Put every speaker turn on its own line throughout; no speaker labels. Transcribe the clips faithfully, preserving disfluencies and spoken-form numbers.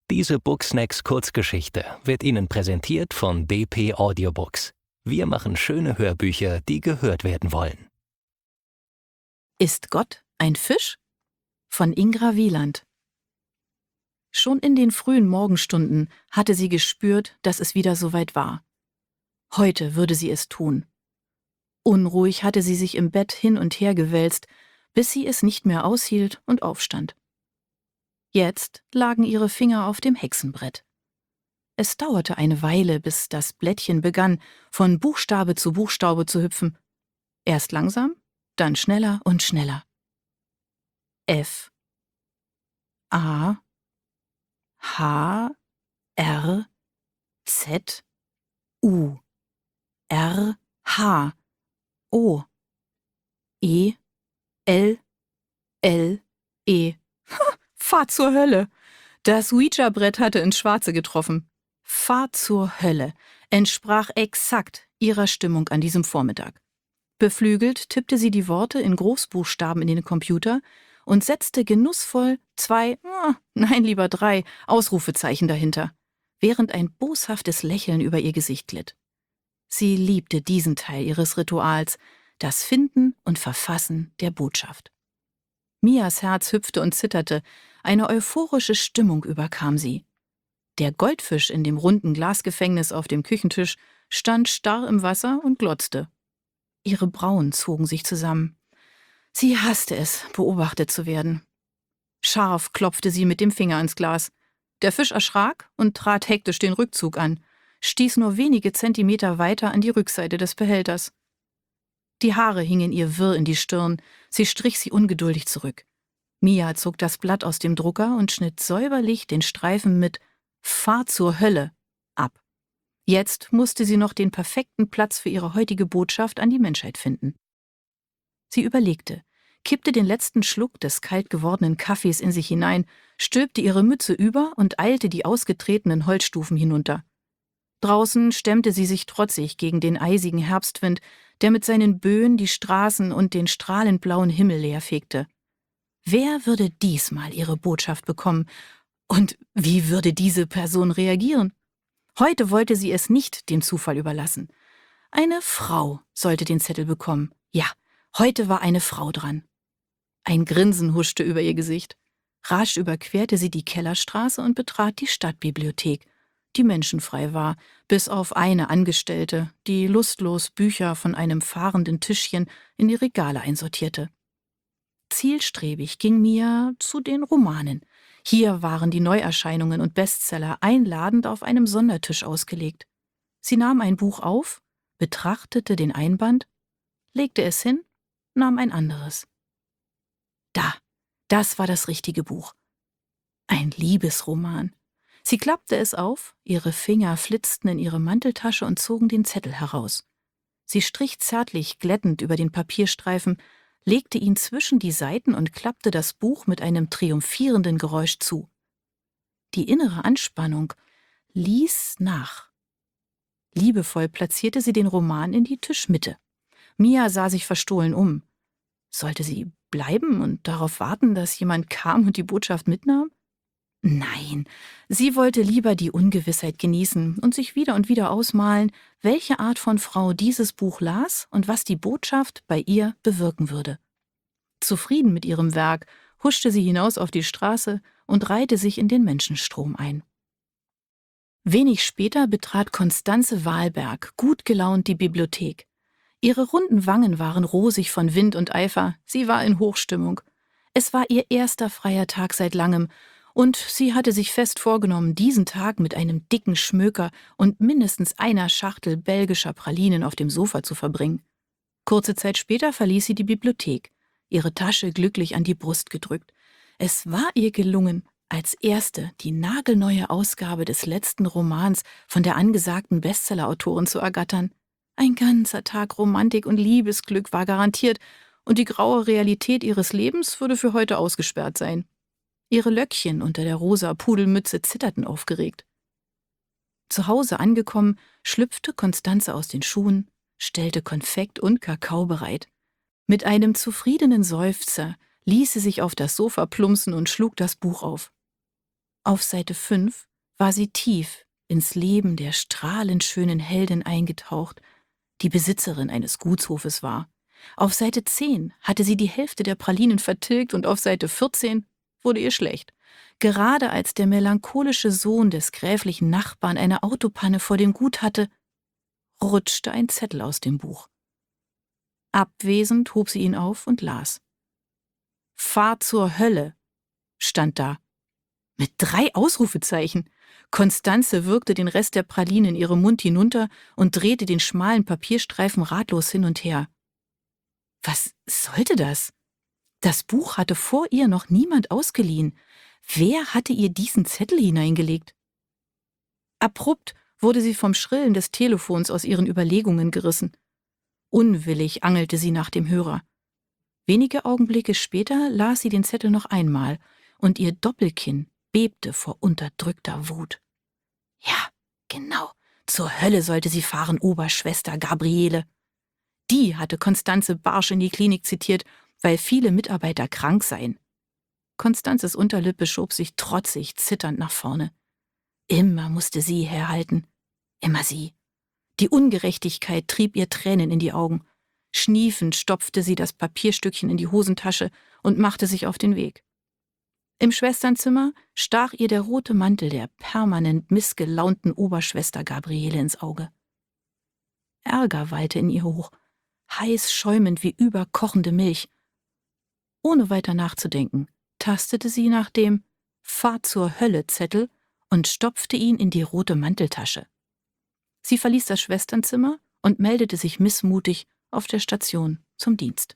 Diese Booksnacks Kurzgeschichte wird Ihnen präsentiert von B P Audiobooks. Wir machen schöne Hörbücher, die gehört werden wollen.
Ist Gott ein Fisch? Von Ingra Wieland. Schon in den frühen Morgenstunden hatte sie gespürt, dass es wieder soweit war. Heute würde sie es tun. Unruhig hatte sie sich im Bett hin und her gewälzt, bis sie es nicht mehr aushielt und aufstand. Jetzt lagen ihre Finger auf dem Hexenbrett. Es dauerte eine Weile, bis das Blättchen begann, von Buchstabe zu Buchstabe zu hüpfen. Erst langsam, dann schneller und schneller. F, A, H, R, Z, U, R, H, O, E, L, L, E. Fahr zur Hölle! Das Ouija-Brett hatte ins Schwarze getroffen. Fahr zur Hölle entsprach exakt ihrer Stimmung an diesem Vormittag. Beflügelt tippte sie die Worte in Großbuchstaben in den Computer und setzte genussvoll zwei, oh, nein, lieber drei Ausrufezeichen dahinter, während ein boshaftes Lächeln über ihr Gesicht glitt. Sie liebte diesen Teil ihres Rituals, das Finden und Verfassen der Botschaft. Mias Herz hüpfte und zitterte, eine euphorische Stimmung überkam sie. Der Goldfisch in dem runden Glasgefängnis auf dem Küchentisch stand starr im Wasser und glotzte. Ihre Brauen zogen sich zusammen. Sie hasste es, beobachtet zu werden. Scharf klopfte sie mit dem Finger ans Glas. Der Fisch erschrak und trat hektisch den Rückzug an, stieß nur wenige Zentimeter weiter an die Rückseite des Behälters. Die Haare hingen ihr wirr in die Stirn, sie strich sie ungeduldig zurück. Mia zog das Blatt aus dem Drucker und schnitt säuberlich den Streifen mit »Fahr zur Hölle« ab. Jetzt musste sie noch den perfekten Platz für ihre heutige Botschaft an die Menschheit finden. Sie überlegte, kippte den letzten Schluck des kalt gewordenen Kaffees in sich hinein, stülpte ihre Mütze über und eilte die ausgetretenen Holzstufen hinunter. Draußen stemmte sie sich trotzig gegen den eisigen Herbstwind, der mit seinen Böen die Straßen und den strahlend blauen Himmel leerfegte. Wer würde diesmal ihre Botschaft bekommen? Und wie würde diese Person reagieren? Heute wollte sie es nicht dem Zufall überlassen. Eine Frau sollte den Zettel bekommen. Ja, heute war eine Frau dran. Ein Grinsen huschte über ihr Gesicht. Rasch überquerte sie die Kellerstraße und betrat die Stadtbibliothek, die menschenfrei war, bis auf eine Angestellte, die lustlos Bücher von einem fahrenden Tischchen in die Regale einsortierte. Zielstrebig ging Mia zu den Romanen. Hier waren die Neuerscheinungen und Bestseller einladend auf einem Sondertisch ausgelegt. Sie nahm ein Buch auf, betrachtete den Einband, legte es hin, nahm ein anderes. Da, das war das richtige Buch. Ein Liebesroman. Sie klappte es auf, ihre Finger flitzten in ihre Manteltasche und zogen den Zettel heraus. Sie strich zärtlich glättend über den Papierstreifen, legte ihn zwischen die Seiten und klappte das Buch mit einem triumphierenden Geräusch zu. Die innere Anspannung ließ nach. Liebevoll platzierte sie den Roman in die Tischmitte. Mia sah sich verstohlen um. Sollte sie bleiben und darauf warten, dass jemand kam und die Botschaft mitnahm? Nein, sie wollte lieber die Ungewissheit genießen und sich wieder und wieder ausmalen, welche Art von Frau dieses Buch las und was die Botschaft bei ihr bewirken würde. Zufrieden mit ihrem Werk huschte sie hinaus auf die Straße und reihte sich in den Menschenstrom ein. Wenig später betrat Constanze Wahlberg gut gelaunt die Bibliothek. Ihre runden Wangen waren rosig von Wind und Eifer, sie war in Hochstimmung. Es war ihr erster freier Tag seit langem, und sie hatte sich fest vorgenommen, diesen Tag mit einem dicken Schmöker und mindestens einer Schachtel belgischer Pralinen auf dem Sofa zu verbringen. Kurze Zeit später verließ sie die Bibliothek, ihre Tasche glücklich an die Brust gedrückt. Es war ihr gelungen, als erste die nagelneue Ausgabe des letzten Romans von der angesagten Bestsellerautorin zu ergattern. Ein ganzer Tag Romantik und Liebesglück war garantiert, und die graue Realität ihres Lebens würde für heute ausgesperrt sein. Ihre Löckchen unter der rosa Pudelmütze zitterten aufgeregt. Zu Hause angekommen, schlüpfte Constanze aus den Schuhen, stellte Konfekt und Kakao bereit. Mit einem zufriedenen Seufzer ließ sie sich auf das Sofa plumpsen und schlug das Buch auf. Auf Seite fünf war sie tief ins Leben der strahlend schönen Heldin eingetaucht, die Besitzerin eines Gutshofes war. Auf Seite zehn hatte sie die Hälfte der Pralinen vertilgt und auf Seite vierzehn wurde ihr schlecht. Gerade als der melancholische Sohn des gräflichen Nachbarn eine Autopanne vor dem Gut hatte, rutschte ein Zettel aus dem Buch. Abwesend hob sie ihn auf und las. »Fahr zur Hölle«, stand da. Mit drei Ausrufezeichen. Konstanze würgte den Rest der Pralinen in ihrem Mund hinunter und drehte den schmalen Papierstreifen ratlos hin und her. Was sollte das? Das Buch hatte vor ihr noch niemand ausgeliehen. Wer hatte ihr diesen Zettel hineingelegt? Abrupt wurde sie vom Schrillen des Telefons aus ihren Überlegungen gerissen. Unwillig angelte sie nach dem Hörer. Wenige Augenblicke später las sie den Zettel noch einmal, und ihr Doppelkinn bebte vor unterdrückter Wut. Ja, genau, zur Hölle sollte sie fahren, Oberschwester Gabriele. Die hatte Konstanze Barsch in die Klinik zitiert, weil viele Mitarbeiter krank seien. Konstanzes Unterlippe schob sich trotzig, zitternd nach vorne. Immer musste sie herhalten. Immer sie. Die Ungerechtigkeit trieb ihr Tränen in die Augen. Schniefend stopfte sie das Papierstückchen in die Hosentasche und machte sich auf den Weg. Im Schwesternzimmer stach ihr der rote Mantel der permanent missgelaunten Oberschwester Gabriele ins Auge. Ärger wallte in ihr hoch, heiß schäumend wie überkochende Milch. Ohne weiter nachzudenken, tastete sie nach dem »Fahr zur Hölle«-Zettel und stopfte ihn in die rote Manteltasche. Sie verließ das Schwesternzimmer und meldete sich missmutig auf der Station zum Dienst.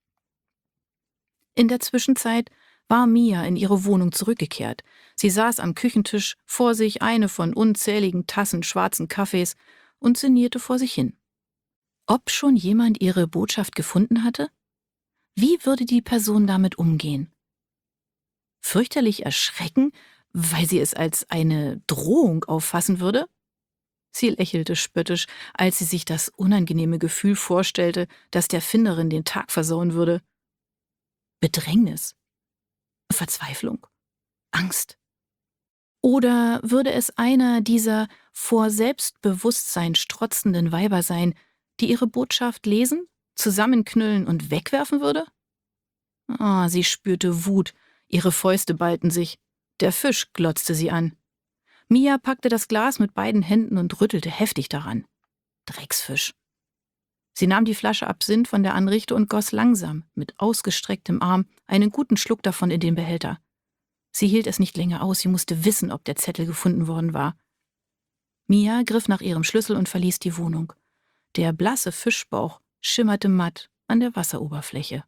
In der Zwischenzeit war Mia in ihre Wohnung zurückgekehrt. Sie saß am Küchentisch, vor sich eine von unzähligen Tassen schwarzen Kaffees und sinnierte vor sich hin. Ob schon jemand ihre Botschaft gefunden hatte? Wie würde die Person damit umgehen? Fürchterlich erschrecken, weil sie es als eine Drohung auffassen würde? Sie lächelte spöttisch, als sie sich das unangenehme Gefühl vorstellte, das der Finderin den Tag versauen würde. Bedrängnis? Verzweiflung? Angst? Oder würde es einer dieser vor Selbstbewusstsein strotzenden Weiber sein, die ihre Botschaft lesen, zusammenknüllen und wegwerfen würde? Ah, sie spürte Wut, ihre Fäuste ballten sich. Der Fisch glotzte sie an. Mia packte das Glas mit beiden Händen und rüttelte heftig daran. Drecksfisch. Sie nahm die Flasche Absinth von der Anrichte und goss langsam, mit ausgestrecktem Arm, einen guten Schluck davon in den Behälter. Sie hielt es nicht länger aus, sie musste wissen, ob der Zettel gefunden worden war. Mia griff nach ihrem Schlüssel und verließ die Wohnung. Der blasse Fischbauch schimmerte matt an der Wasseroberfläche.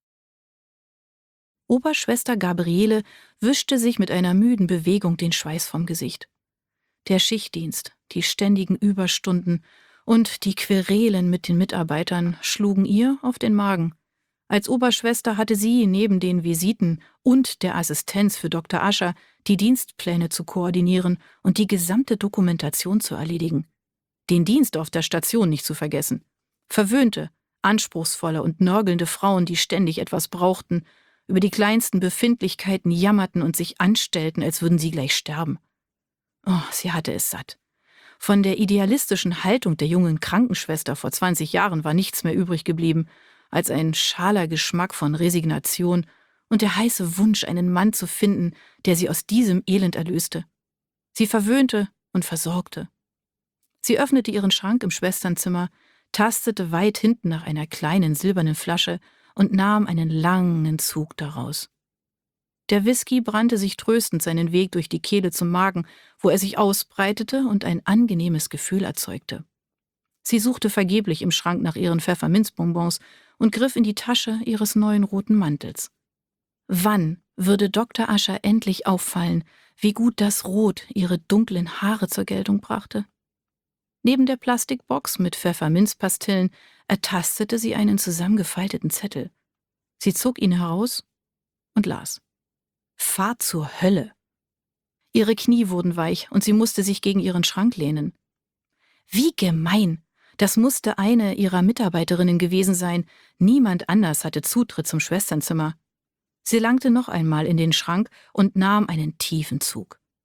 Oberschwester Gabriele wischte sich mit einer müden Bewegung den Schweiß vom Gesicht. Der Schichtdienst, die ständigen Überstunden und die Querelen mit den Mitarbeitern schlugen ihr auf den Magen. Als Oberschwester hatte sie neben den Visiten und der Assistenz für Doktor Ascher die Dienstpläne zu koordinieren und die gesamte Dokumentation zu erledigen. Den Dienst auf der Station nicht zu vergessen. Verwöhnte, anspruchsvolle und nörgelnde Frauen, die ständig etwas brauchten, über die kleinsten Befindlichkeiten jammerten und sich anstellten, als würden sie gleich sterben. Oh, sie hatte es satt. Von der idealistischen Haltung der jungen Krankenschwester vor zwanzig Jahren war nichts mehr übrig geblieben, als ein schaler Geschmack von Resignation und der heiße Wunsch, einen Mann zu finden, der sie aus diesem Elend erlöste. Sie verwöhnte und versorgte. Sie öffnete ihren Schrank im Schwesternzimmer, tastete weit hinten nach einer kleinen silbernen Flasche und nahm einen langen Zug daraus. Der Whisky brannte sich tröstend seinen Weg durch die Kehle zum Magen, wo er sich ausbreitete und ein angenehmes Gefühl erzeugte. Sie suchte vergeblich im Schrank nach ihren Pfefferminzbonbons und griff in die Tasche ihres neuen roten Mantels. Wann würde Doktor Ascher endlich auffallen, wie gut das Rot ihre dunklen Haare zur Geltung brachte? Neben der Plastikbox mit Pfefferminzpastillen ertastete sie einen zusammengefalteten Zettel. Sie zog ihn heraus und las. »Fahr zur Hölle«. Ihre Knie wurden weich und sie musste sich gegen ihren Schrank lehnen. Wie gemein! Das musste eine ihrer Mitarbeiterinnen gewesen sein. Niemand anders hatte Zutritt zum Schwesternzimmer. Sie langte noch einmal in den Schrank und nahm einen tiefen Zug.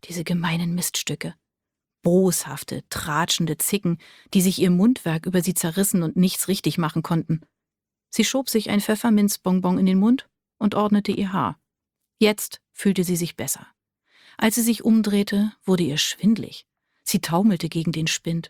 diese gemeinen Miststücke. Boshafte, tratschende Zicken, die sich ihr Mundwerk über sie zerrissen und nichts richtig machen konnten. Sie schob sich ein Pfefferminzbonbon in den Mund und ordnete ihr Haar. Jetzt fühlte sie sich besser. Als sie sich umdrehte, wurde ihr schwindlig. Sie taumelte gegen den Spind.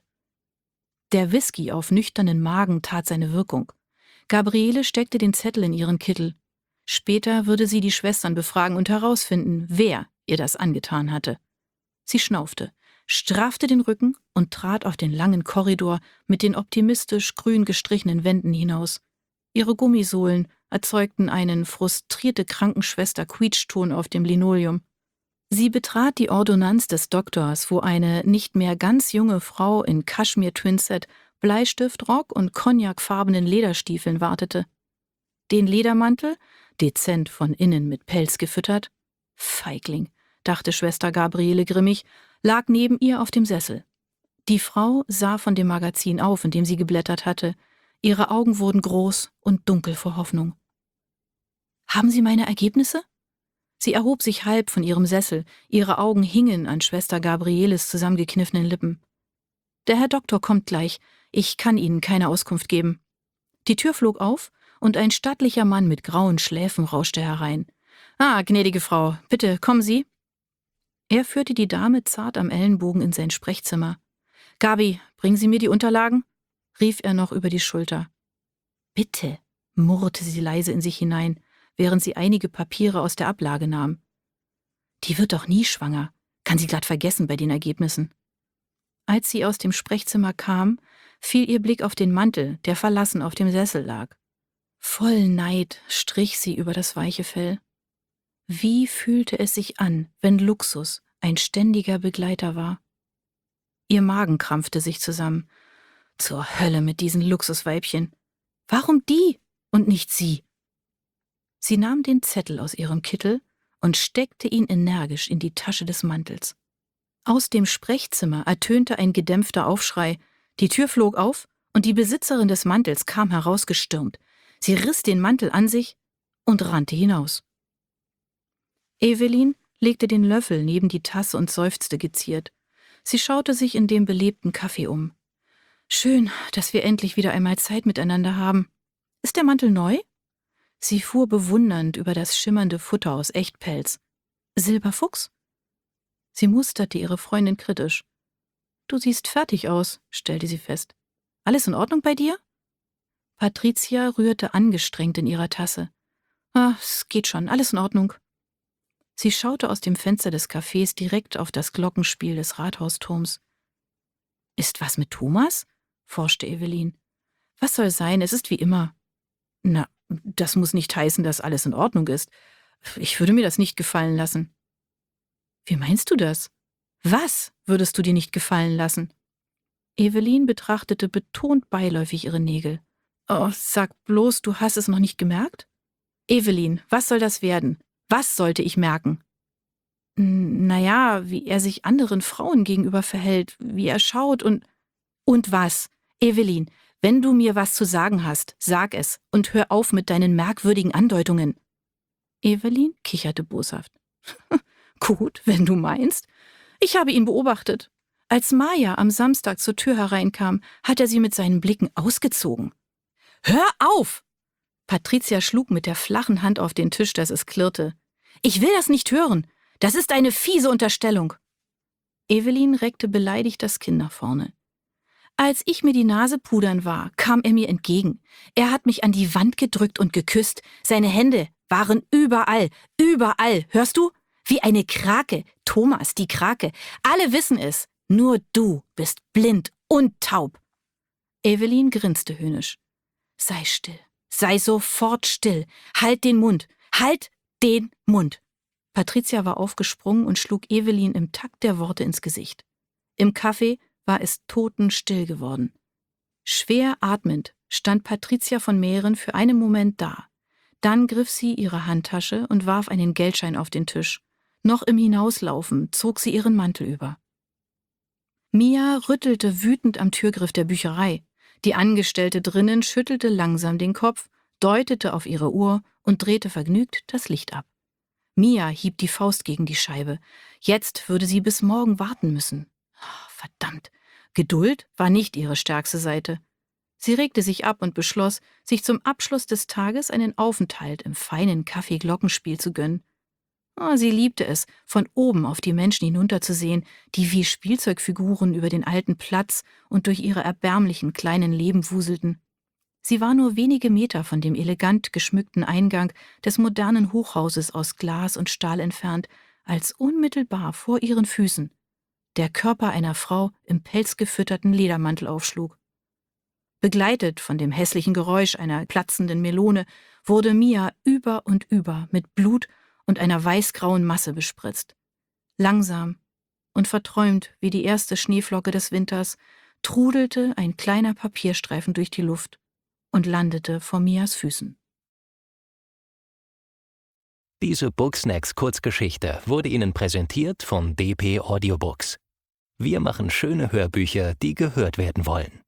Der Whisky auf nüchternen Magen tat seine Wirkung. Gabriele steckte den Zettel in ihren Kittel. Später würde sie die Schwestern befragen und herausfinden, wer ihr das angetan hatte. Sie schnaufte, straffte den Rücken und trat auf den langen Korridor mit den optimistisch grün gestrichenen Wänden hinaus. Ihre Gummisohlen erzeugten einen frustrierte Krankenschwester-Quietschton auf dem Linoleum. Sie betrat die Ordonnanz des Doktors, wo eine nicht mehr ganz junge Frau in Kaschmir-Twinset, Bleistiftrock und cognacfarbenen Lederstiefeln wartete. Den Ledermantel, dezent von innen mit Pelz gefüttert, Feigling, dachte Schwester Gabriele grimmig, lag neben ihr auf dem Sessel. Die Frau sah von dem Magazin auf, in dem sie geblättert hatte. Ihre Augen wurden groß und dunkel vor Hoffnung. »Haben Sie meine Ergebnisse?« Sie erhob sich halb von ihrem Sessel, ihre Augen hingen an Schwester Gabrieles zusammengekniffenen Lippen. »Der Herr Doktor kommt gleich, ich kann Ihnen keine Auskunft geben.« Die Tür flog auf und ein stattlicher Mann mit grauen Schläfen rauschte herein. »Ah, gnädige Frau, bitte, kommen Sie.« Er führte die Dame zart am Ellenbogen in sein Sprechzimmer. »Gabi, bringen Sie mir die Unterlagen?« rief er noch über die Schulter. »Bitte«, murrte sie leise in sich hinein, während sie einige Papiere aus der Ablage nahm. »Die wird doch nie schwanger, kann sie glatt vergessen bei den Ergebnissen.« Als sie aus dem Sprechzimmer kam, fiel ihr Blick auf den Mantel, der verlassen auf dem Sessel lag. Voll Neid strich sie über das weiche Fell. Wie fühlte es sich an, wenn Luxus ein ständiger Begleiter war? Ihr Magen krampfte sich zusammen. Zur Hölle mit diesen Luxusweibchen. Warum die und nicht sie? Sie nahm den Zettel aus ihrem Kittel und steckte ihn energisch in die Tasche des Mantels. Aus dem Sprechzimmer ertönte ein gedämpfter Aufschrei. Die Tür flog auf und die Besitzerin des Mantels kam herausgestürmt. Sie riss den Mantel an sich und rannte hinaus. Evelyn legte den Löffel neben die Tasse und seufzte geziert. Sie schaute sich in dem belebten Café um. Schön, dass wir endlich wieder einmal Zeit miteinander haben. Ist der Mantel neu? Sie fuhr bewundernd über das schimmernde Futter aus Echtpelz. Silberfuchs? Sie musterte ihre Freundin kritisch. Du siehst fertig aus, stellte sie fest. Alles in Ordnung bei dir? Patricia rührte angestrengt in ihrer Tasse. Ah, es geht schon, alles in Ordnung. Sie schaute aus dem Fenster des Cafés direkt auf das Glockenspiel des Rathausturms. Ist was mit Thomas? forschte Evelyn. Was soll sein, es ist wie immer. Na, das muss nicht heißen, dass alles in Ordnung ist. Ich würde mir das nicht gefallen lassen. Wie meinst du das? Was würdest du dir nicht gefallen lassen? Evelyn betrachtete betont beiläufig ihre Nägel. Oh, sag bloß, du hast es noch nicht gemerkt? Evelyn, was soll das werden? Was sollte ich merken? Naja, wie er sich anderen Frauen gegenüber verhält, wie er schaut und... Und was? Evelyn, wenn du mir was zu sagen hast, sag es und hör auf mit deinen merkwürdigen Andeutungen. Evelyn kicherte boshaft. Gut, wenn du meinst. Ich habe ihn beobachtet. Als Maja am Samstag zur Tür hereinkam, hat er sie mit seinen Blicken ausgezogen. Hör auf! Patricia schlug mit der flachen Hand auf den Tisch, dass es klirrte. Ich will das nicht hören. Das ist eine fiese Unterstellung. Evelyn reckte beleidigt das Kinn nach vorne. Als ich mir die Nase pudern war, kam er mir entgegen. Er hat mich an die Wand gedrückt und geküsst. Seine Hände waren überall, überall, hörst du? Wie eine Krake, Thomas, die Krake. Alle wissen es, nur du bist blind und taub. Evelyn grinste höhnisch. Sei still, sei sofort still. Halt den Mund, halt den Mund. Patricia war aufgesprungen und schlug Evelyn im Takt der Worte ins Gesicht. Im Café war es totenstill geworden. Schwer atmend stand Patricia von Mähren für einen Moment da. Dann griff sie ihre Handtasche und warf einen Geldschein auf den Tisch. Noch im Hinauslaufen zog sie ihren Mantel über. Mia rüttelte wütend am Türgriff der Bücherei. Die Angestellte drinnen schüttelte langsam den Kopf, deutete auf ihre Uhr und drehte vergnügt das Licht ab. Mia hieb die Faust gegen die Scheibe. Jetzt würde sie bis morgen warten müssen. Oh, verdammt, Geduld war nicht ihre stärkste Seite. Sie regte sich ab und beschloss, sich zum Abschluss des Tages einen Aufenthalt im feinen Kaffee-Glockenspiel zu gönnen. Oh, sie liebte es, von oben auf die Menschen hinunterzusehen, die wie Spielzeugfiguren über den alten Platz und durch ihre erbärmlichen kleinen Leben wuselten. Sie war nur wenige Meter von dem elegant geschmückten Eingang des modernen Hochhauses aus Glas und Stahl entfernt, als unmittelbar vor ihren Füßen der Körper einer Frau im pelzgefütterten Ledermantel aufschlug. Begleitet von dem hässlichen Geräusch einer platzenden Melone wurde Mia über und über mit Blut und einer weißgrauen Masse bespritzt. Langsam und verträumt wie die erste Schneeflocke des Winters trudelte ein kleiner Papierstreifen durch die Luft und landete vor Mias Füßen.
Diese Booksnacks Kurzgeschichte wurde Ihnen präsentiert von B P Audiobooks. Wir machen schöne Hörbücher, die gehört werden wollen.